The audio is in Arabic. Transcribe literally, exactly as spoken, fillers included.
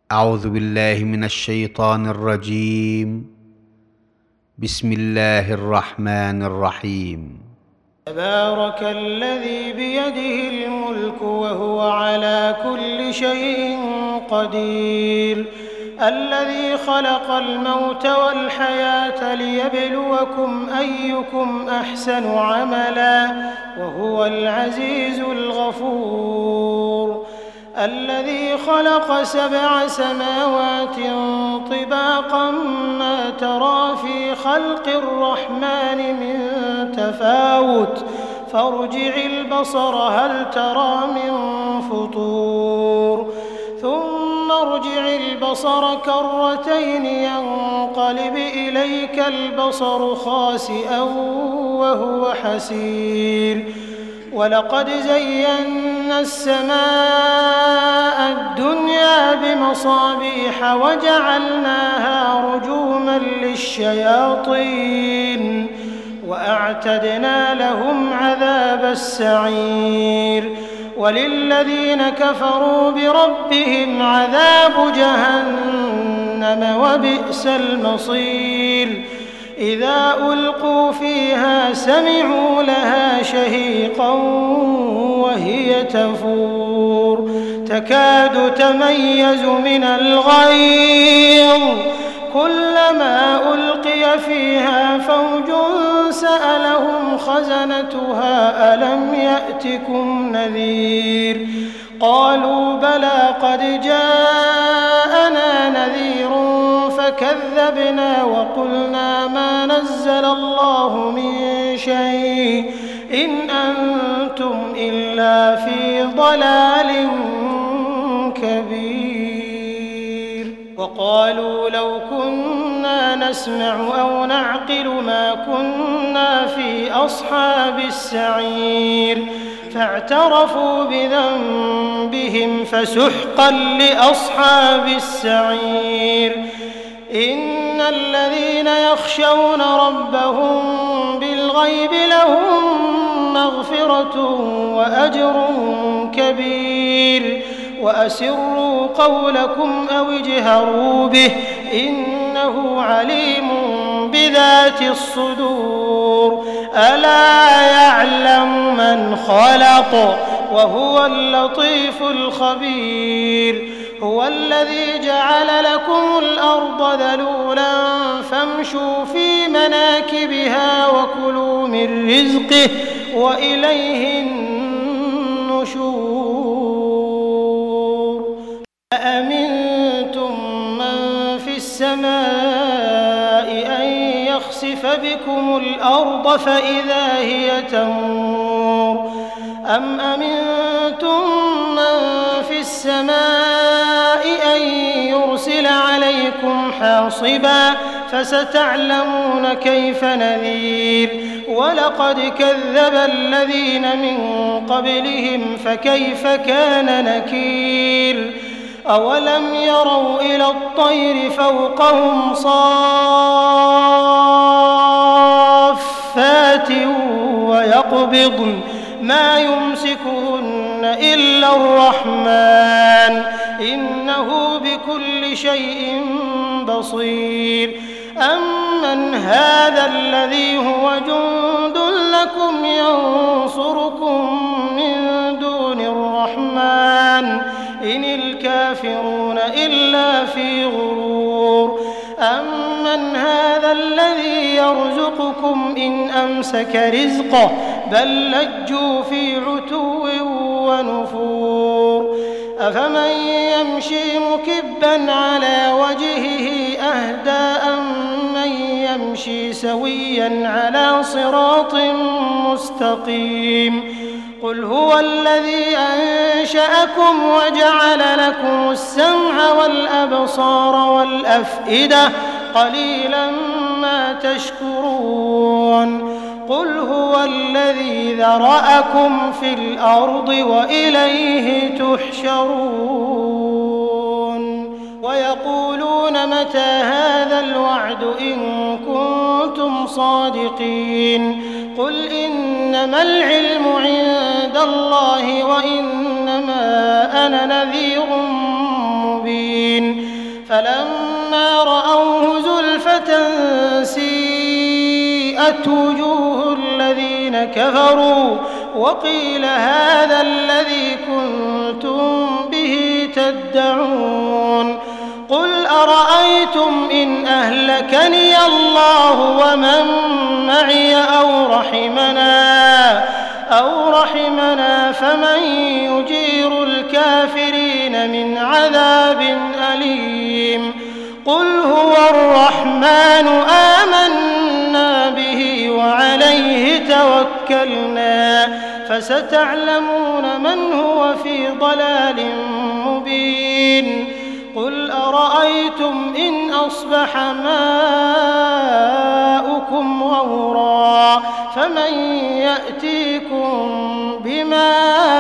أعوذ بالله من الشيطان الرجيم. بسم الله الرحمن الرحيم. تبارك الذي بيده الملك وهو على كل شيء قدير، الذي خلق الموت والحياة ليبلوكم أيكم أحسن عملا وهو العزيز الغفور، الذي خلق سبع سماوات طباقا ما ترى في خلق الرحمن من تفاوت فارجع البصر هل ترى من فطور ثم ارجع البصر كرتين ينقلب إليك البصر خاسئا وهو حسير، ولقد زينا السماء الدنيا بمصابيح وجعلناها رجوما للشياطين وأعتدنا لهم عذاب السعير، وللذين كفروا بربهم عذاب جهنم وبئس المصير، إذا ألقوا فيها سمعوا لها شهيقا وهي تفور تكاد تميز من الغيظ، كلما ألقي فيها فوج سألهم خزنتها ألم يأتكم نذير، قالوا بلى قد جاءنا نذير فكذبنا وقلنا ما نزل الله من شيء إن أنتم إلا في ضلال كبير، وقالوا لو كنا نسمع أو نعقل ما كنا في أصحاب السعير، فاعترفوا بذنبهم فسحقا لأصحاب السعير، إن الذين يخشون ربهم بالغيب لهم مغفرة وأجر كبير، وأسروا قولكم أو اجهروا به إنه عليم بذات الصدور، ألا يعلم من خلق وهو اللطيف الخبير، هو الذي جعل لكم الأرض ذلولا فامشوا في مناكبها وكلوا من رزقه وإليه النشور، أأمنتم من في السماء أن يخسف بكم الأرض فإذا هي تمور، أم أمنتم من في السماء أن يرسل عليكم حاصبا فستعلمون كيف نذير، ولقد كذب الذين من قبلهم فكيف كان نكير، أولم يروا إلى الطير فوقهم صافات ويقبضن ما يمسكهن إلا الرحمن إنه بكل شيء بصير، أمن هذا الذي هو جند لكم ينصركم من دون الرحمن إن الكافرون إلا في غرور، أمن هذا الذي يرزقكم إن أمسك رزقه بل لجوا في عتو ونفور، أفمن يمشي مكبا على وجهه أهدى أمن يمشي سويا على صراط مستقيم، قل هو الذي أنشأكم وجعل لكم السمع والأبصار والأفئدة قليلا ما تشكرون، قل هو الذي ذرأكم في الأرض وإليه تحشرون، ويقولون متى هذا الوعد إن كنتم صادقين، قل إنما العلم عند الله وإنما أنا نذير مبين فلما رأوه زلفة سيئت وجوه الذين كفروا وقيل هذا الذي كنتم به تدعون قل أرأيتم إن أهلكني الله ومن معي أو رحمنا أو رحمنا فمن يجير الكافرين من عذاب أليم قل هو الرحمن آمنا به وعليه توكلنا فستعلمون من هو في ضلال مبين قل أرأيتم إن أصبح ماؤكم غورا فمن يأتيكم بماء